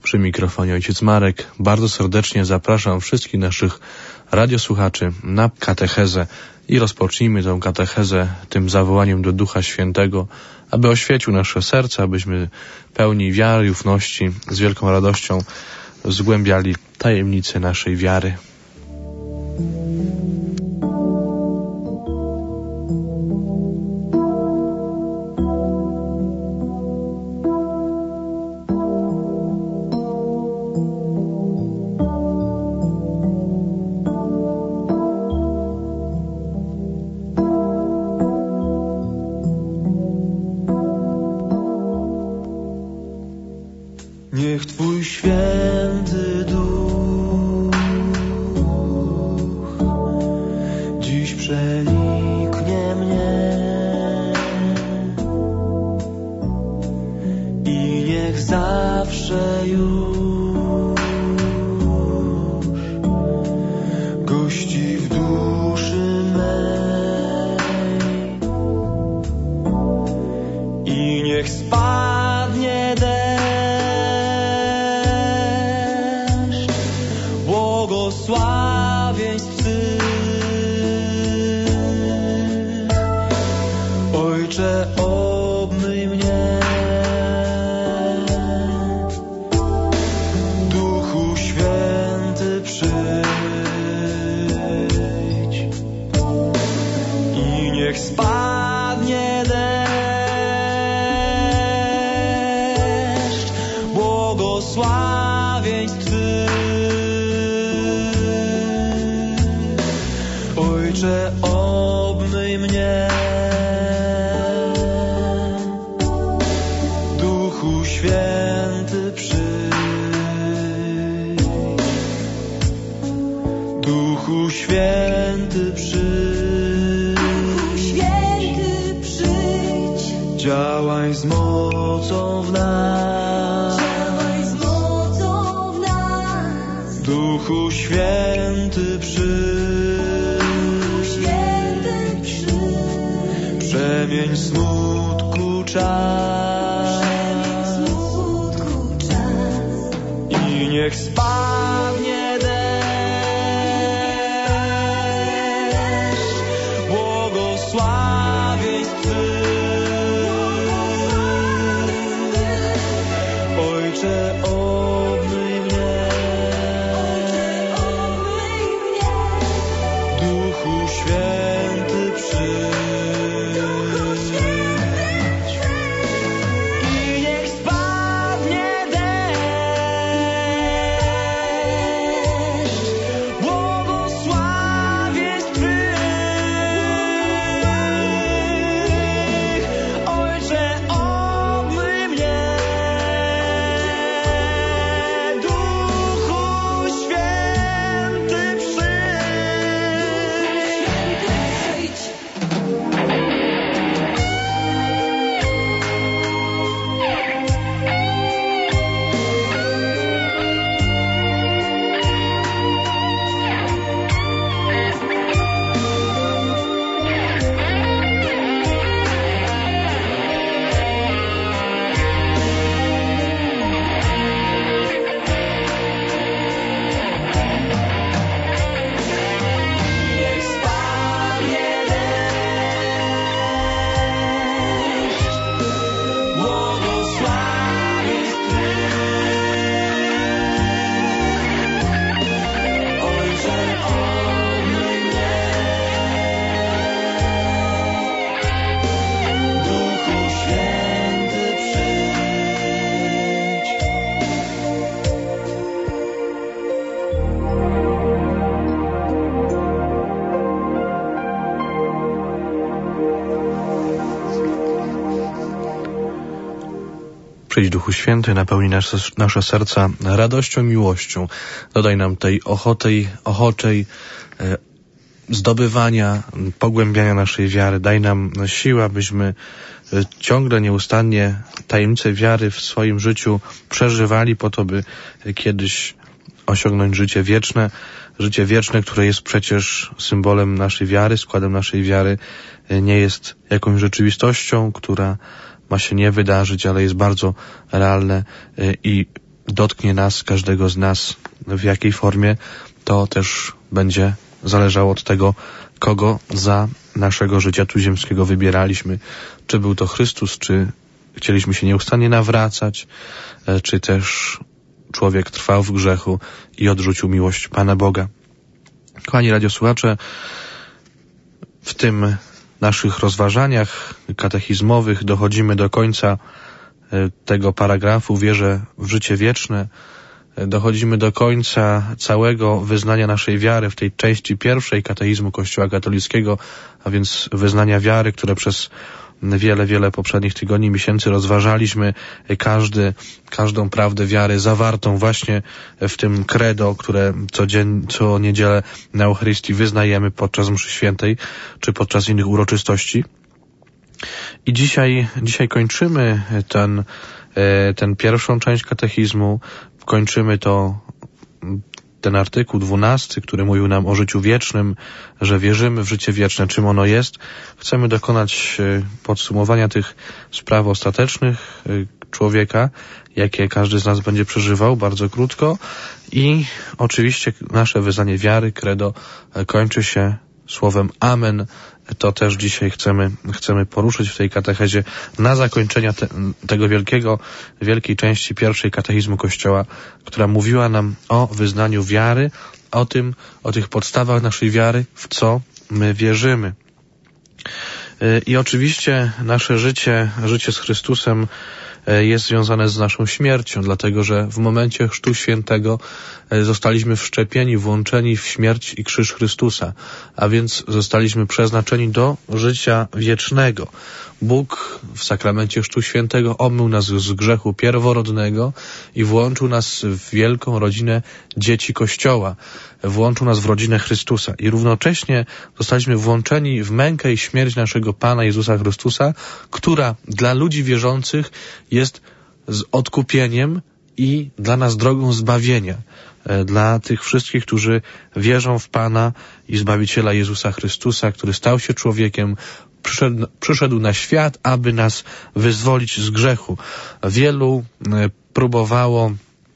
Przy mikrofonie ojciec Marek. Bardzo serdecznie zapraszam wszystkich naszych radiosłuchaczy na katechezę i rozpocznijmy tę katechezę tym zawołaniem do Ducha Świętego, aby oświecił nasze serca, abyśmy pełni wiary i ufności z wielką radością zgłębiali tajemnice naszej wiary. Niech Twój święty Duch dziś przeniknie mnie i niech zawsze już gości w duszy mej i niech spadnie błogosławieństw Twych. Ojcze, obmyj mnie, Duchu Święty przyjdź i niech spadnie deszcz błogosławieństw Twych. Ojcze, obmyj mnie, Duchu Święty przyjdź, Duchu Święty przyjdź, Duchu Święty przyjdź, działaj z mocą w nas, działaj z mocą w nas, Duchu Święty przyjdź. Przemień smutku czas, i niech spadnie deszcz błogosławieństw Twych. Ojcze, obmyj mnie, Duchu Święty przyjdź. Przyjdź, Duchu Święty, napełnij nasze serca radością, miłością. Dodaj nam tej ochoczej zdobywania, pogłębiania naszej wiary. Daj nam siłę, abyśmy ciągle, nieustannie tajemnice wiary w swoim życiu przeżywali po to, by kiedyś osiągnąć życie wieczne, które jest przecież symbolem naszej wiary, składem naszej wiary. Nie jest jakąś rzeczywistością, która ma się nie wydarzyć, ale jest bardzo realne i dotknie nas, każdego z nas, w jakiej formie, to też będzie zależało od tego, kogo za naszego życia tu ziemskiego wybieraliśmy. Czy był to Chrystus, czy chcieliśmy się nieustannie nawracać, czy też człowiek trwał w grzechu i odrzucił miłość Pana Boga. Kochani radiosłuchacze, w tym naszych rozważaniach katechizmowych dochodzimy do końca tego paragrafu Wierzę w życie wieczne. Dochodzimy do końca całego wyznania naszej wiary w tej części pierwszej katechizmu Kościoła katolickiego, a więc wyznania wiary, które przez wiele poprzednich tygodni, miesięcy rozważaliśmy, każdą prawdę wiary zawartą właśnie w tym credo, które co niedzielę na Eucharystii wyznajemy podczas mszy świętej czy podczas innych uroczystości. I dzisiaj kończymy ten pierwszą część katechizmu, kończymy ten artykuł 12, który mówił nam o życiu wiecznym, że wierzymy w życie wieczne, czym ono jest. Chcemy dokonać podsumowania tych spraw ostatecznych człowieka, jakie każdy z nas będzie przeżywał, bardzo krótko. I oczywiście nasze wyznanie wiary, credo, kończy się słowem Amen. To też dzisiaj chcemy poruszyć w tej katechezie na zakończenie tego wielkiej części pierwszej katechizmu Kościoła, która mówiła nam o wyznaniu wiary, o tych podstawach naszej wiary, w co my wierzymy. I oczywiście nasze życie z Chrystusem jest związane z naszą śmiercią, dlatego że w momencie Chrztu Świętego zostaliśmy wszczepieni, włączeni w śmierć i krzyż Chrystusa, a więc zostaliśmy przeznaczeni do życia wiecznego. Bóg w sakramencie Chrztu Świętego obmył nas z grzechu pierworodnego i włączył nas w wielką rodzinę dzieci Kościoła. Włączył nas w rodzinę Chrystusa i równocześnie zostaliśmy włączeni w mękę i śmierć naszego Pana Jezusa Chrystusa, która dla ludzi wierzących jest z odkupieniem i dla nas drogą zbawienia. Dla tych wszystkich, którzy wierzą w Pana i Zbawiciela Jezusa Chrystusa, który stał się człowiekiem, przyszedł na świat, aby nas wyzwolić z grzechu. Wielu próbowało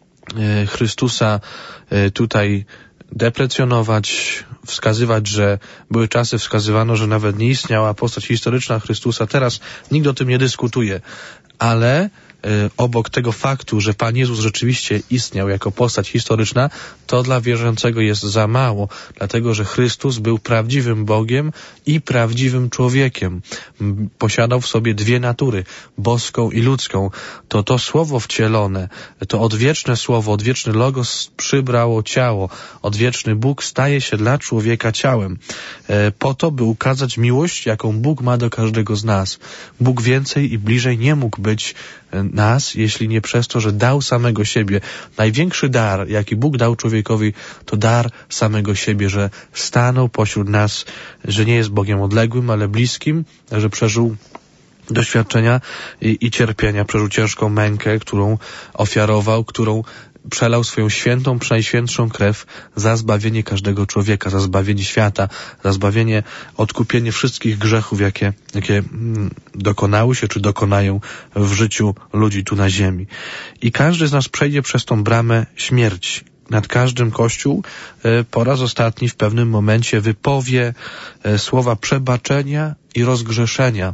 Chrystusa tutaj deprecjonować, wskazywać, że były czasy, wskazywano, że nawet nie istniała postać historyczna Chrystusa. Teraz nikt o tym nie dyskutuje, ale obok tego faktu, że Pan Jezus rzeczywiście istniał jako postać historyczna, to dla wierzącego jest za mało, dlatego że Chrystus był prawdziwym Bogiem i prawdziwym człowiekiem. Posiadał w sobie dwie natury, boską i ludzką. To słowo wcielone, to odwieczne słowo, odwieczny Logos przybrało ciało. Odwieczny Bóg staje się dla człowieka ciałem. Po to, by ukazać miłość, jaką Bóg ma do każdego z nas. Bóg więcej i bliżej nie mógł być nas, jeśli nie przez to, że dał samego siebie. Największy dar, jaki Bóg dał człowiekowi, to dar samego siebie, że stanął pośród nas, że nie jest Bogiem odległym, ale bliskim, że przeżył doświadczenia i cierpienia, przeżył ciężką mękę, którą ofiarował, którą przelał swoją świętą, przenajświętszą krew za zbawienie każdego człowieka, za zbawienie świata, za zbawienie, odkupienie wszystkich grzechów, jakie dokonały się, czy dokonają w życiu ludzi tu na ziemi. I każdy z nas przejdzie przez tą bramę śmierci. Nad każdym Kościół po raz ostatni w pewnym momencie wypowie słowa przebaczenia i rozgrzeszenia.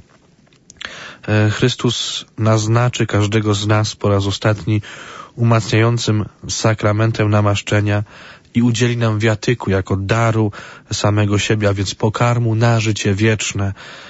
Chrystus naznaczy każdego z nas po raz ostatni umacniającym sakramentem namaszczenia i udzieli nam wiatyku jako daru samego siebie, a więc pokarmu na życie wieczne.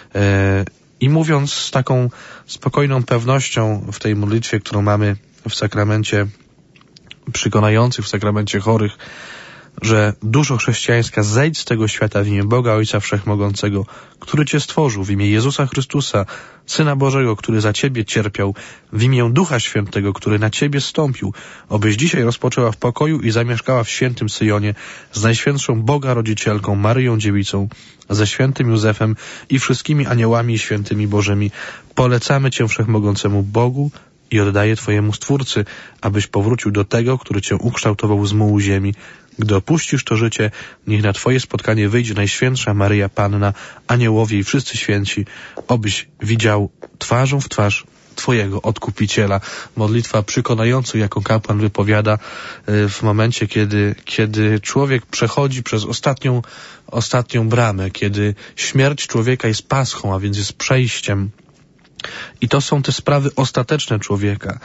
I mówiąc z taką spokojną pewnością w tej modlitwie, którą mamy w sakramencie przekonających, w sakramencie chorych, że duszo chrześcijańska, zejdź z tego świata w imię Boga Ojca Wszechmogącego, który Cię stworzył, w imię Jezusa Chrystusa, Syna Bożego, który za Ciebie cierpiał, w imię Ducha Świętego, który na Ciebie zstąpił, obyś dzisiaj rozpoczęła w pokoju i zamieszkała w świętym Syjonie z Najświętszą Boga Rodzicielką, Maryją Dziewicą, ze świętym Józefem i wszystkimi aniołami i świętymi Bożymi. Polecamy Cię Wszechmogącemu Bogu i oddaję Twojemu Stwórcy, abyś powrócił do tego, który Cię ukształtował z mułu ziemi. Gdy opuścisz to życie, niech na Twoje spotkanie wyjdzie Najświętsza Maryja Panna, aniołowie i wszyscy święci, obyś widział twarzą w twarz Twojego Odkupiciela. Modlitwa przekonająca, jaką kapłan wypowiada w momencie, kiedy człowiek przechodzi przez ostatnią bramę, kiedy śmierć człowieka jest paschą, a więc jest przejściem. I to są te sprawy ostateczne człowieka.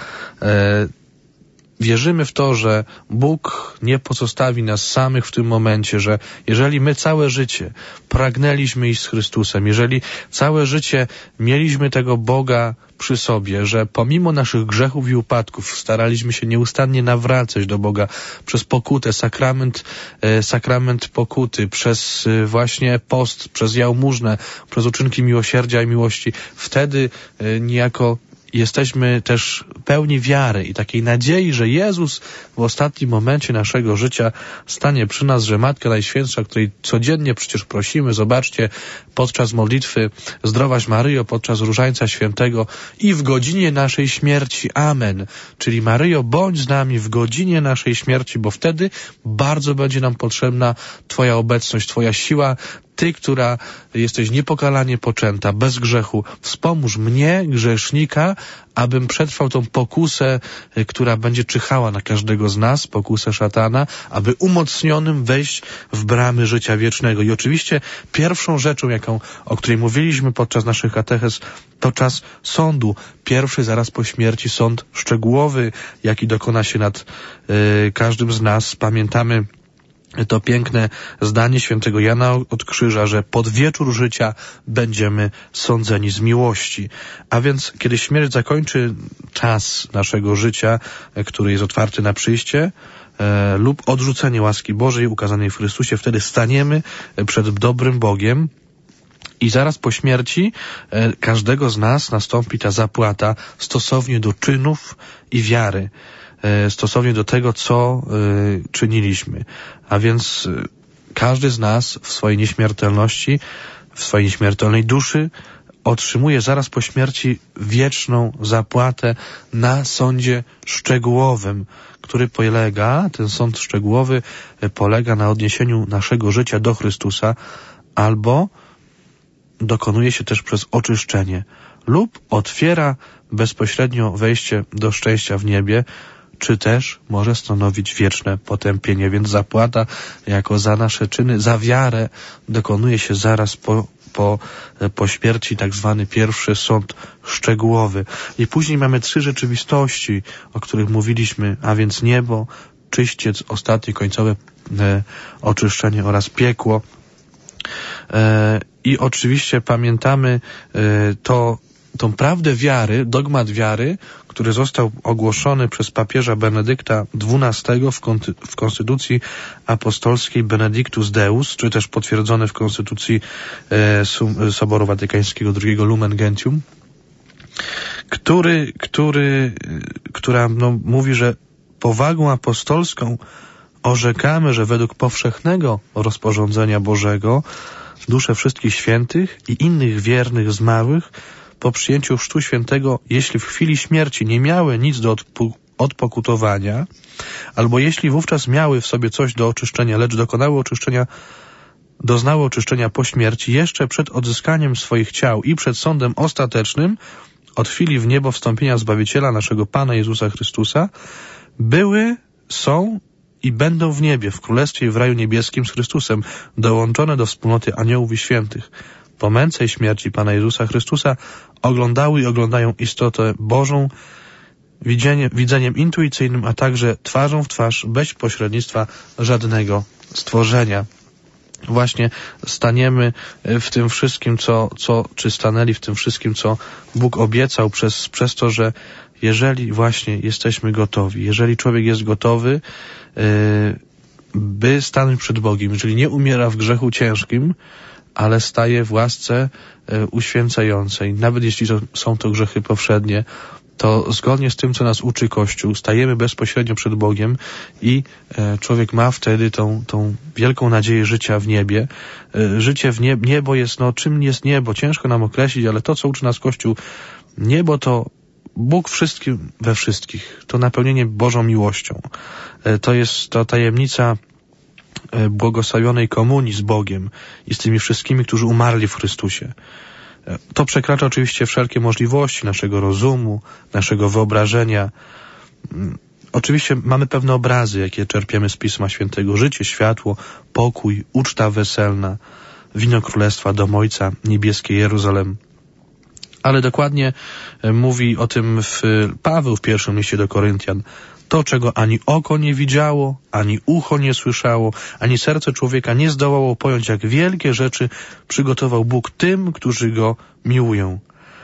Wierzymy w to, że Bóg nie pozostawi nas samych w tym momencie, że jeżeli my całe życie pragnęliśmy iść z Chrystusem, jeżeli całe życie mieliśmy tego Boga przy sobie, że pomimo naszych grzechów i upadków staraliśmy się nieustannie nawracać do Boga przez pokutę, sakrament pokuty, przez właśnie post, przez jałmużnę, przez uczynki miłosierdzia i miłości, wtedy niejako jesteśmy też pełni wiary i takiej nadziei, że Jezus w ostatnim momencie naszego życia stanie przy nas, że Matka Najświętsza, której codziennie przecież prosimy, zobaczcie, podczas modlitwy Zdrowaś Maryjo, podczas Różańca Świętego i w godzinie naszej śmierci. Amen. Czyli Maryjo, bądź z nami w godzinie naszej śmierci, bo wtedy bardzo będzie nam potrzebna Twoja obecność, Twoja siła. Ty, która jesteś niepokalanie poczęta, bez grzechu, wspomóż mnie, grzesznika, abym przetrwał tą pokusę, która będzie czyhała na każdego z nas, pokusę szatana, aby umocnionym wejść w bramy życia wiecznego. I oczywiście pierwszą rzeczą, o której mówiliśmy podczas naszych katechez, to czas sądu. Pierwszy zaraz po śmierci sąd szczegółowy, jaki dokona się nad każdym z nas. Pamiętamy to piękne zdanie świętego Jana od Krzyża, że pod wieczór życia będziemy sądzeni z miłości. A więc, kiedy śmierć zakończy czas naszego życia, który jest otwarty na przyjście, lub odrzucenie łaski Bożej ukazanej w Chrystusie, wtedy staniemy przed dobrym Bogiem i zaraz po śmierci każdego z nas nastąpi ta zapłata stosownie do czynów i wiary, stosownie do tego, co czyniliśmy. A więc każdy z nas w swojej nieśmiertelności, w swojej nieśmiertelnej duszy otrzymuje zaraz po śmierci wieczną zapłatę na sądzie szczegółowym, który ten sąd szczegółowy polega na odniesieniu naszego życia do Chrystusa, albo dokonuje się też przez oczyszczenie, lub otwiera bezpośrednio wejście do szczęścia w niebie, czy też może stanowić wieczne potępienie. Więc zapłata jako za nasze czyny, za wiarę dokonuje się zaraz po śmierci, tak zwany pierwszy sąd szczegółowy. I później mamy 3 rzeczywistości, o których mówiliśmy, a więc niebo, czyściec, ostatnie, końcowe oczyszczenie oraz piekło. I oczywiście pamiętamy tą prawdę wiary, dogmat wiary, który został ogłoszony przez papieża Benedykta XII w konstytucji apostolskiej Benedictus Deus, czy też potwierdzony w konstytucji Soboru Watykańskiego II Lumen Gentium, która mówi, że powagą apostolską orzekamy, że według powszechnego rozporządzenia Bożego dusze wszystkich świętych i innych wiernych zmarłych po przyjęciu chrztu świętego, jeśli w chwili śmierci nie miały nic do odpokutowania, albo jeśli wówczas miały w sobie coś do oczyszczenia, lecz doznały oczyszczenia po śmierci, jeszcze przed odzyskaniem swoich ciał i przed sądem ostatecznym, od chwili w niebo wstąpienia Zbawiciela naszego Pana Jezusa Chrystusa, były, są i będą w niebie, w Królestwie i w raju niebieskim z Chrystusem, dołączone do wspólnoty aniołów i świętych. Po męce i śmierci Pana Jezusa Chrystusa oglądały i oglądają istotę Bożą widzeniem intuicyjnym, a także twarzą w twarz, bez pośrednictwa żadnego stworzenia. Właśnie staniemy w tym wszystkim, czy stanęli w tym wszystkim, co Bóg obiecał przez to, że jeżeli właśnie jesteśmy gotowi, jeżeli człowiek jest gotowy, by stanąć przed Bogiem, jeżeli nie umiera w grzechu ciężkim, ale staje w łasce uświęcającej, nawet jeśli są to grzechy powszednie, to zgodnie z tym, co nas uczy Kościół, stajemy bezpośrednio przed Bogiem i człowiek ma wtedy tą wielką nadzieję życia w niebie. Życie w niebo jest, czym jest niebo? Ciężko nam określić, ale to, co uczy nas Kościół, niebo to Bóg wszystkim we wszystkich. To napełnienie Bożą miłością. To jest to tajemnica błogosławionej komunii z Bogiem i z tymi wszystkimi, którzy umarli w Chrystusie. To przekracza oczywiście wszelkie możliwości naszego rozumu, naszego wyobrażenia. Oczywiście mamy pewne obrazy, jakie czerpiemy z Pisma Świętego. Życie, światło, pokój, uczta weselna, wino Królestwa, dom Ojca, niebieskie Jeruzalem. Ale dokładnie mówi o tym Paweł w pierwszym liście do Koryntian. To, czego ani oko nie widziało, ani ucho nie słyszało, ani serce człowieka nie zdołało pojąć, jak wielkie rzeczy przygotował Bóg tym, którzy Go miłują.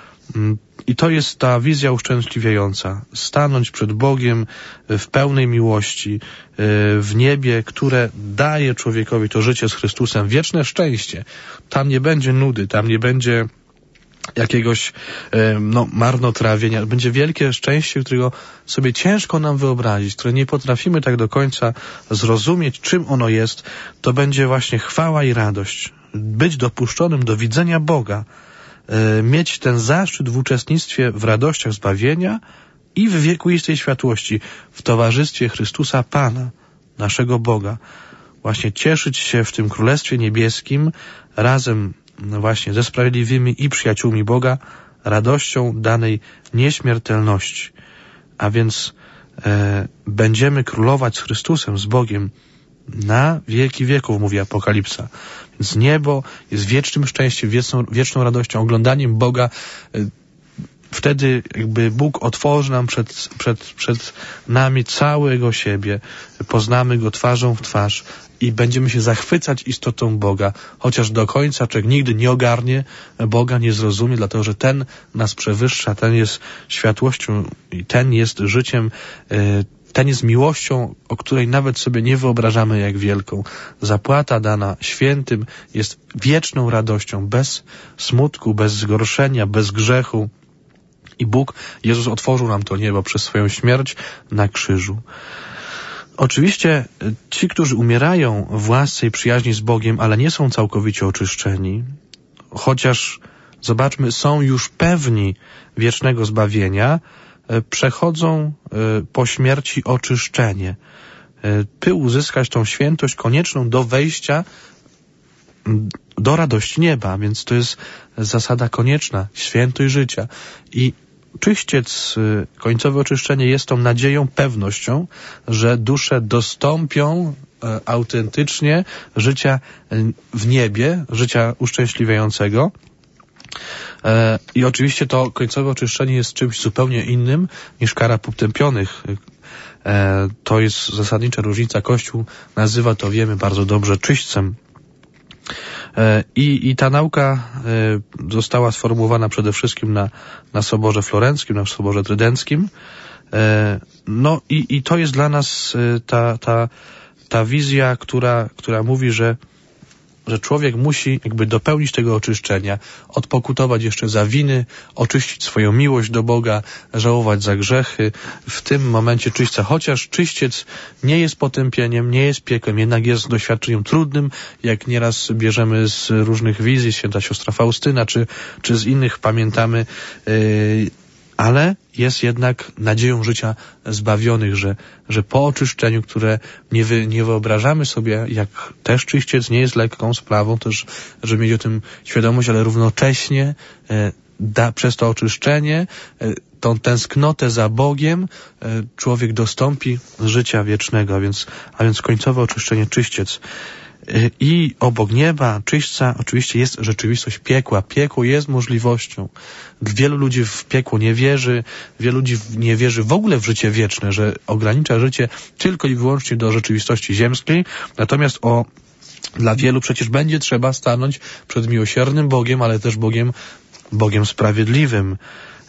I to jest ta wizja uszczęśliwiająca. Stanąć przed Bogiem w pełnej miłości, w niebie, które daje człowiekowi to życie z Chrystusem, wieczne szczęście. Tam nie będzie nudy, tam nie będzie jakiegoś marnotrawienia. Będzie wielkie szczęście, którego sobie ciężko nam wyobrazić, które nie potrafimy tak do końca zrozumieć, czym ono jest. To będzie właśnie chwała i radość. Być dopuszczonym do widzenia Boga, mieć ten zaszczyt w uczestnictwie w radościach zbawienia i w wiekuistej światłości, w towarzystwie Chrystusa Pana, naszego Boga. Właśnie cieszyć się w tym Królestwie Niebieskim razem właśnie ze sprawiedliwymi i przyjaciółmi Boga, radością danej nieśmiertelności. A więc będziemy królować z Chrystusem, z Bogiem na wieki wieków, mówi Apokalipsa. Więc niebo jest wiecznym szczęściem, wieczną radością, oglądaniem Boga. Wtedy jakby Bóg otworzy nam przed nami całego siebie. Poznamy Go twarzą w twarz i będziemy się zachwycać istotą Boga, chociaż do końca człowiek nigdy nie ogarnie Boga, nie zrozumie, dlatego że ten nas przewyższa, ten jest światłością i ten jest życiem, ten jest miłością, o której nawet sobie nie wyobrażamy, jak wielką. Zapłata dana świętym jest wieczną radością, bez smutku, bez zgorszenia, bez grzechu. I Bóg, Jezus otworzył nam to niebo przez swoją śmierć na krzyżu. Oczywiście ci, którzy umierają w łasce i przyjaźni z Bogiem, ale nie są całkowicie oczyszczeni, chociaż, zobaczmy, są już pewni wiecznego zbawienia, przechodzą po śmierci oczyszczenie, by uzyskać tą świętość konieczną do wejścia do radości nieba, więc to jest zasada konieczna, świętość życia. I czyściec, końcowe oczyszczenie jest tą nadzieją, pewnością, że dusze dostąpią autentycznie życia w niebie, życia uszczęśliwiającego. I oczywiście to końcowe oczyszczenie jest czymś zupełnie innym niż kara potępionych. To jest zasadnicza różnica. Kościół nazywa to, wiemy bardzo dobrze, czyśćcem. I ta nauka została sformułowana przede wszystkim na Soborze Florenckim, na Soborze Trydenckim. No i to jest dla nas ta wizja, która mówi, że człowiek musi jakby dopełnić tego oczyszczenia, odpokutować jeszcze za winy, oczyścić swoją miłość do Boga, żałować za grzechy. W tym momencie czyśćca, chociaż czyściec nie jest potępieniem, nie jest piekłem, jednak jest doświadczeniem trudnym, jak nieraz bierzemy z różnych wizji, święta siostra Faustyna, czy z innych pamiętamy, ale jest jednak nadzieją życia zbawionych, że po oczyszczeniu, które nie wyobrażamy sobie, jak też czyściec nie jest lekką sprawą, też, żeby mieć o tym świadomość, ale równocześnie przez to oczyszczenie, tą tęsknotę za Bogiem, człowiek dostąpi życia wiecznego, a więc końcowe oczyszczenie, czyściec. I obok nieba, czyśćca, oczywiście jest rzeczywistość piekła. Piekło jest możliwością. Wielu ludzi w piekło nie wierzy, wielu ludzi nie wierzy w ogóle w życie wieczne, że ogranicza życie tylko i wyłącznie do rzeczywistości ziemskiej. Natomiast dla wielu przecież będzie trzeba stanąć przed miłosiernym Bogiem, ale też Bogiem sprawiedliwym.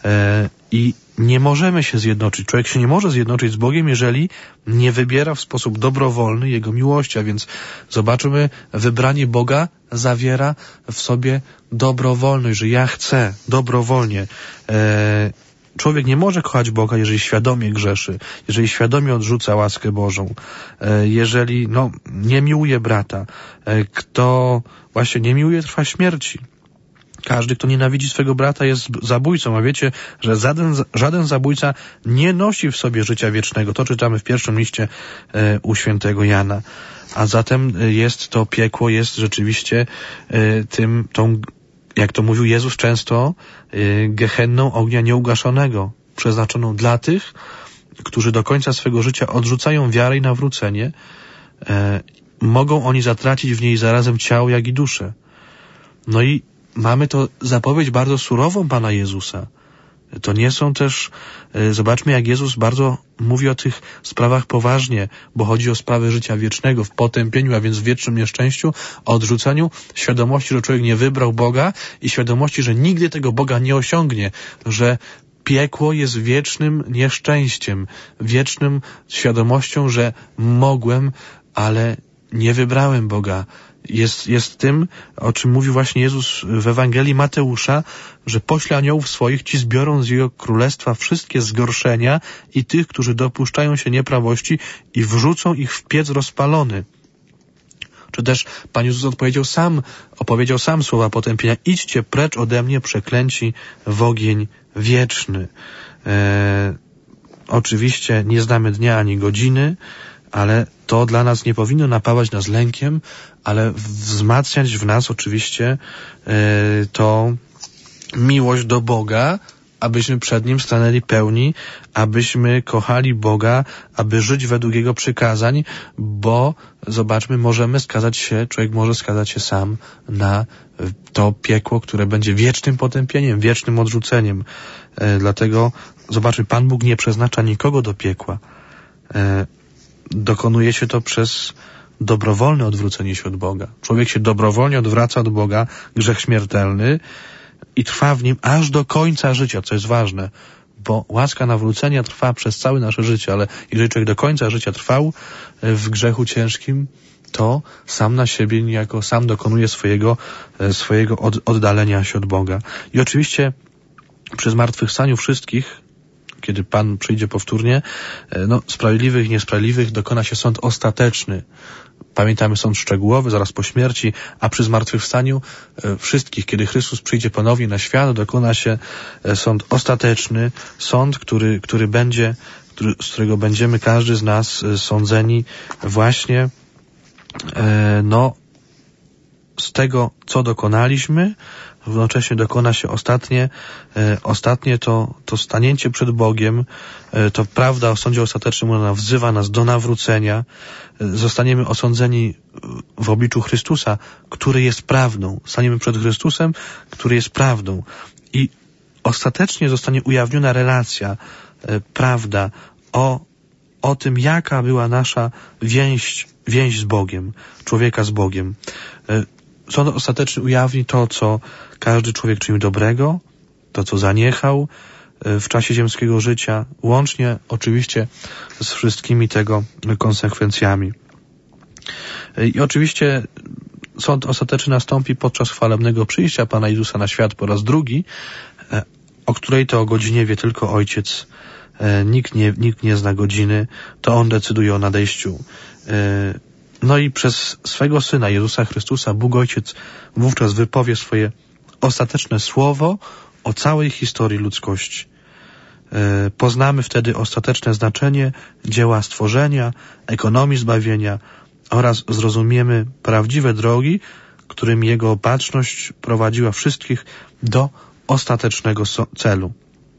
I nie możemy się zjednoczyć. Człowiek się nie może zjednoczyć z Bogiem, jeżeli nie wybiera w sposób dobrowolny Jego miłości. A więc zobaczymy, wybranie Boga zawiera w sobie dobrowolność, że ja chcę dobrowolnie. Człowiek nie może kochać Boga, jeżeli świadomie grzeszy, jeżeli świadomie odrzuca łaskę Bożą, jeżeli nie miłuje brata. Kto właśnie nie miłuje, trwa śmierci. Każdy, kto nienawidzi swego brata, jest zabójcą, a wiecie, że żaden zabójca nie nosi w sobie życia wiecznego. To czytamy w pierwszym liście u świętego Jana. A zatem jest to piekło, jest rzeczywiście tą jak to mówił Jezus często, gehenną ognia nieugaszonego, przeznaczoną dla tych, którzy do końca swego życia odrzucają wiarę i nawrócenie. Mogą oni zatracić w niej zarazem ciało, jak i duszę. No i mamy to zapowiedź bardzo surową Pana Jezusa. To nie są też, zobaczmy jak Jezus bardzo mówi o tych sprawach poważnie, bo chodzi o sprawy życia wiecznego w potępieniu, a więc w wiecznym nieszczęściu, o odrzuceniu świadomości, że człowiek nie wybrał Boga i świadomości, że nigdy tego Boga nie osiągnie, że piekło jest wiecznym nieszczęściem, wiecznym świadomością, że mogłem, ale nie wybrałem Boga. Jest tym, o czym mówi właśnie Jezus w Ewangelii Mateusza, że pośle aniołów swoich, ci zbiorą z Jego królestwa wszystkie zgorszenia i tych, którzy dopuszczają się nieprawości i wrzucą ich w piec rozpalony. Czy też Pan Jezus opowiedział sam słowa potępienia: idźcie precz ode mnie, przeklęci, w ogień wieczny. Oczywiście nie znamy dnia ani godziny, ale to dla nas nie powinno napawać nas lękiem, ale wzmacniać w nas oczywiście to miłość do Boga, abyśmy przed Nim stanęli pełni, abyśmy kochali Boga, aby żyć według Jego przykazań, bo zobaczmy, człowiek może skazać się sam na to piekło, które będzie wiecznym potępieniem, wiecznym odrzuceniem. Dlatego zobaczmy, Pan Bóg nie przeznacza nikogo do piekła. Dokonuje się to przez dobrowolne odwrócenie się od Boga. Człowiek się dobrowolnie odwraca od Boga, grzech śmiertelny, i trwa w nim aż do końca życia, co jest ważne, bo łaska nawrócenia trwa przez całe nasze życie, ale jeżeli człowiek do końca życia trwał w grzechu ciężkim, to sam na siebie niejako sam dokonuje swojego oddalenia się od Boga. I oczywiście przy zmartwychwstaniu wszystkich, kiedy Pan przyjdzie powtórnie, sprawiedliwych i niesprawiedliwych dokona się sąd ostateczny. Pamiętamy sąd szczegółowy zaraz po śmierci, a przy zmartwychwstaniu wszystkich, kiedy Chrystus przyjdzie ponownie na świat, dokona się sąd ostateczny, sąd, z którego będziemy każdy z nas sądzeni właśnie z tego, co dokonaliśmy. Równocześnie dokona się ostatnie to stanięcie przed Bogiem, to prawda o sądzie ostatecznym, ona wzywa nas do nawrócenia. Zostaniemy osądzeni w obliczu Chrystusa, który jest prawdą. Staniemy przed Chrystusem, który jest prawdą. I ostatecznie zostanie ujawniona relacja, prawda o tym, jaka była nasza więź z Bogiem, człowieka z Bogiem. Sąd ostateczny ujawni to, co każdy człowiek czynił dobrego, to, co zaniechał w czasie ziemskiego życia, łącznie oczywiście z wszystkimi tego konsekwencjami. I oczywiście sąd ostateczny nastąpi podczas chwalebnego przyjścia Pana Jezusa na świat po raz drugi, o której to o godzinie wie tylko Ojciec. Nikt nie zna godziny, to On decyduje o nadejściu. No i przez swego Syna, Jezusa Chrystusa, Bóg Ojciec wówczas wypowie swoje ostateczne słowo o całej historii ludzkości. Poznamy wtedy ostateczne znaczenie dzieła stworzenia, ekonomii zbawienia oraz zrozumiemy prawdziwe drogi, którymi Jego opatrzność prowadziła wszystkich do ostatecznego celu.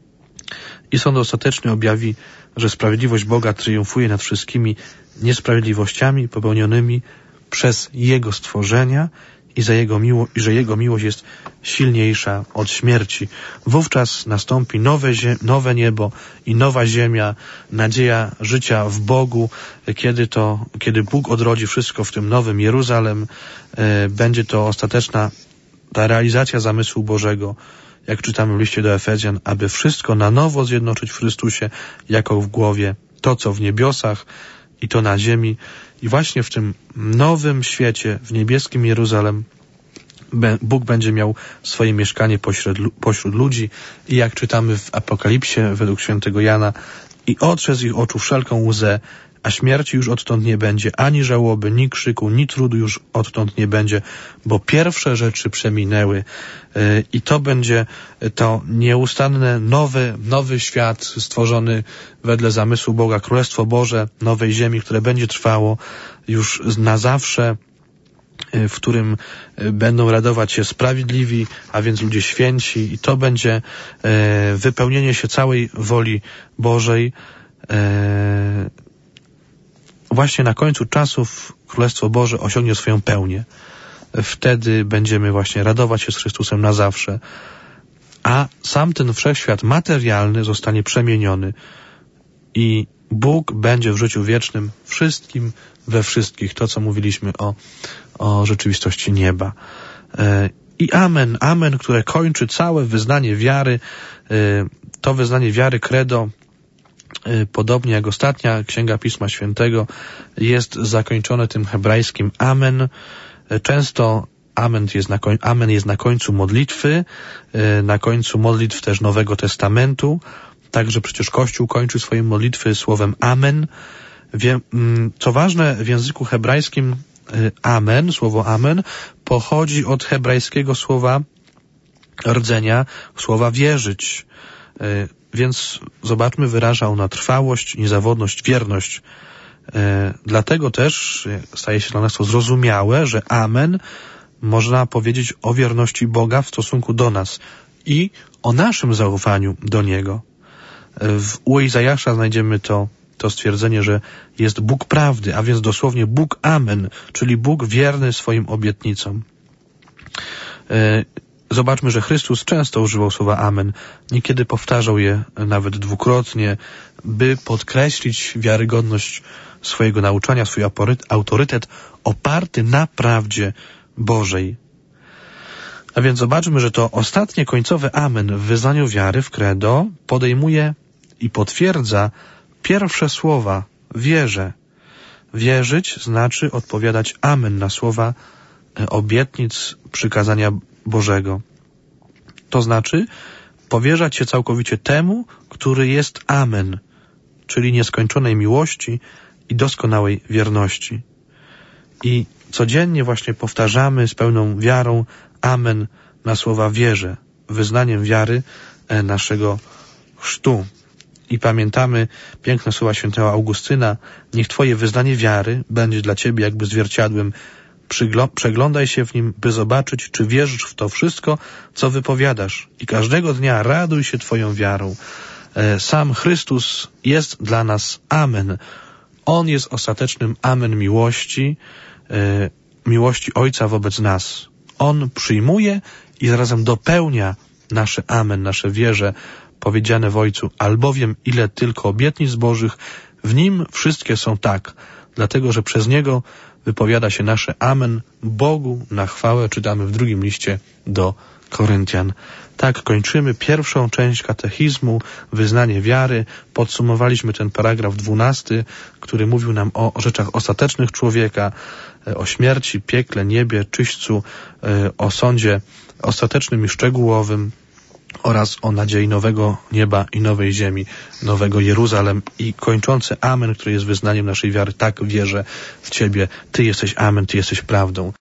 I sąd ostateczny objawi, że sprawiedliwość Boga triumfuje nad wszystkimi niesprawiedliwościami popełnionymi przez Jego stworzenia i że Jego miłość jest silniejsza od śmierci. Wówczas nastąpi nowe niebo i nowa ziemia, nadzieja życia w Bogu, kiedy Bóg odrodzi wszystko w tym nowym Jeruzalem, będzie to ostateczna ta realizacja zamysłu Bożego, jak czytamy w liście do Efezjan, aby wszystko na nowo zjednoczyć w Chrystusie, jako w głowie, to co w niebiosach i to na ziemi. I właśnie w tym nowym świecie, w niebieskim Jeruzalem, Bóg będzie miał swoje mieszkanie pośród ludzi i jak czytamy w Apokalipsie według świętego Jana, i otrze z ich oczu wszelką łzę, a śmierci już odtąd nie będzie, ani żałoby, ni krzyku, ni trudu już odtąd nie będzie, bo pierwsze rzeczy przeminęły. I to będzie to nieustanne, nowy świat stworzony wedle zamysłu Boga, Królestwo Boże, nowej ziemi, które będzie trwało już na zawsze w którym będą radować się sprawiedliwi, a więc ludzie święci, i to będzie wypełnienie się całej woli Bożej. Właśnie na końcu czasów Królestwo Boże osiągnie swoją pełnię. Wtedy będziemy właśnie radować się z Chrystusem na zawsze, a sam ten wszechświat materialny zostanie przemieniony i Bóg będzie w życiu wiecznym wszystkim we wszystkich. To, co mówiliśmy o rzeczywistości nieba. I amen, amen, które kończy całe wyznanie wiary. To wyznanie wiary, credo, podobnie jak ostatnia księga Pisma Świętego, jest zakończone tym hebrajskim amen. Często amen jest na końcu modlitwy, na końcu modlitw też Nowego Testamentu. Także przecież Kościół kończy swoje modlitwy słowem amen. Co ważne, w języku hebrajskim amen, słowo amen, pochodzi od hebrajskiego słowa rdzenia, słowa wierzyć. Więc zobaczmy, wyraża ona trwałość, niezawodność, wierność. Dlatego też staje się dla nas to zrozumiałe, że amen można powiedzieć o wierności Boga w stosunku do nas i o naszym zaufaniu do Niego. U Izajasza znajdziemy to stwierdzenie, że jest Bóg prawdy, a więc dosłownie Bóg amen, czyli Bóg wierny swoim obietnicom. Zobaczmy, że Chrystus często używał słowa amen. Niekiedy powtarzał je nawet dwukrotnie, by podkreślić wiarygodność swojego nauczania, swój autorytet oparty na prawdzie Bożej. A więc zobaczmy, że to ostatnie końcowe amen w wyznaniu wiary, w credo, podejmuje i potwierdza pierwsze słowa wierzę. Wierzyć znaczy odpowiadać amen na słowa obietnic przykazania Bożego. To znaczy powierzać się całkowicie temu, który jest amen, czyli nieskończonej miłości i doskonałej wierności. I codziennie właśnie powtarzamy z pełną wiarą amen na słowa wierzę, wyznaniem wiary naszego chrztu. I pamiętamy piękne słowa świętego Augustyna: niech Twoje wyznanie wiary będzie dla Ciebie jakby zwierciadłem. Przeglądaj się w nim, by zobaczyć, czy wierzysz w to wszystko, co wypowiadasz. I każdego dnia raduj się Twoją wiarą. Sam Chrystus jest dla nas amen. On jest ostatecznym amen miłości, miłości Ojca wobec nas. On przyjmuje i zarazem dopełnia nasze amen, nasze wierze powiedziane w Ojcu. Albowiem ile tylko obietnic Bożych, w Nim wszystkie są tak, dlatego że przez Niego wypowiada się nasze amen Bogu na chwałę, czytamy w drugim liście do Koryntian. Tak kończymy pierwszą część katechizmu, wyznanie wiary. Podsumowaliśmy ten paragraf 12, który mówił nam o rzeczach ostatecznych człowieka, o śmierci, piekle, niebie, czyśćcu, o sądzie ostatecznym i szczegółowym oraz o nadziei nowego nieba i nowej ziemi, nowego Jeruzalem, i kończący amen, który jest wyznaniem naszej wiary. Tak wierzę w Ciebie, Ty jesteś amen, Ty jesteś prawdą.